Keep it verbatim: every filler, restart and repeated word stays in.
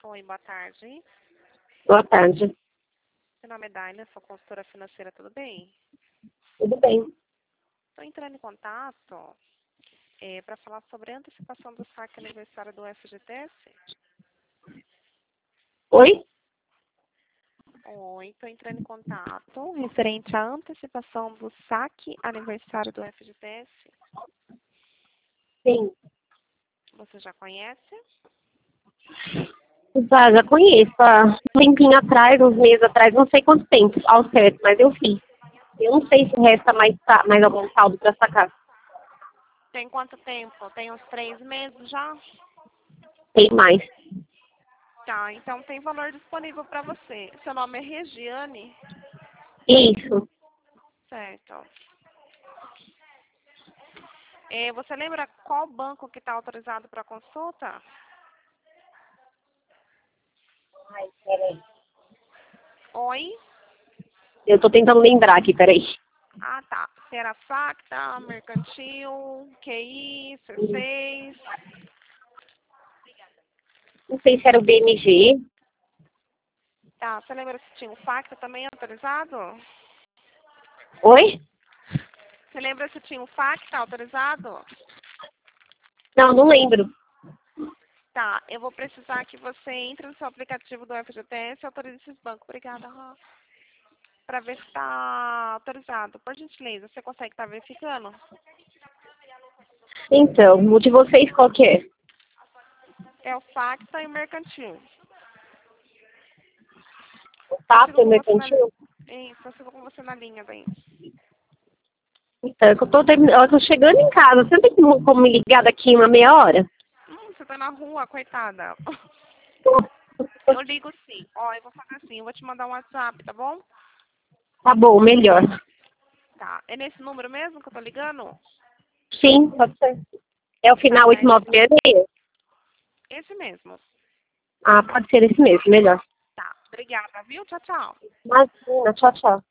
Oi, boa tarde. Boa tarde. Meu nome é Daina, sou consultora financeira, tudo bem? Tudo bem? Estou entrando em contato é, para falar sobre a antecipação do saque aniversário do F G T S. Oi? Oi, estou entrando em contato referente à antecipação do saque aniversário do F G T S. Sim. Você já conhece? Já, já conheço. Há um tempinho atrás, uns meses atrás, não sei quanto tempo ao certo, mas eu fiz. Eu não sei se resta mais, sa- mais algum saldo para sacar. Tem quanto tempo? Tem uns três meses já? Tem mais. Tá, então tem valor disponível para você. Seu nome é Regiane? Isso. Certo. É, você lembra qual banco que está autorizado para consulta? Ai, peraí. Oi? Eu tô tentando lembrar aqui, peraí. Ah, tá. Será Facta, Mercantil, Q I, C seis. Não sei se era o B M G. Tá, você lembra se tinha um Facta também autorizado? Oi? Você lembra se tinha um Facta autorizado? Não, não lembro. Tá, eu vou precisar que você entre no seu aplicativo do F G T S e autorize esses bancos. Obrigada, Rô. Para ver se está autorizado. Por gentileza, você consegue estar verificando? Então, o de vocês qual que é? É o Facta e o Mercantil. O Eu TAP sigo e o com você na, Mercantil? isso, eu sigo com você na linha daí. Então, é que eu tô, termin... eu tô chegando em casa. Você não tem como como me ligar daqui uma meia hora? Hum, você tá na rua, coitada. Eu ligo sim. Ó, eu vou fazer assim, eu vou te mandar um WhatsApp, tá bom? Tá bom, melhor. Tá. É nesse número mesmo que eu tô ligando? Sim, pode ser. É o Tá, final é oito nove seis? esse mesmo. Ah, pode ser esse mesmo, melhor. Tá. Obrigada, viu? Tchau, tchau. Imagina, tchau, tchau.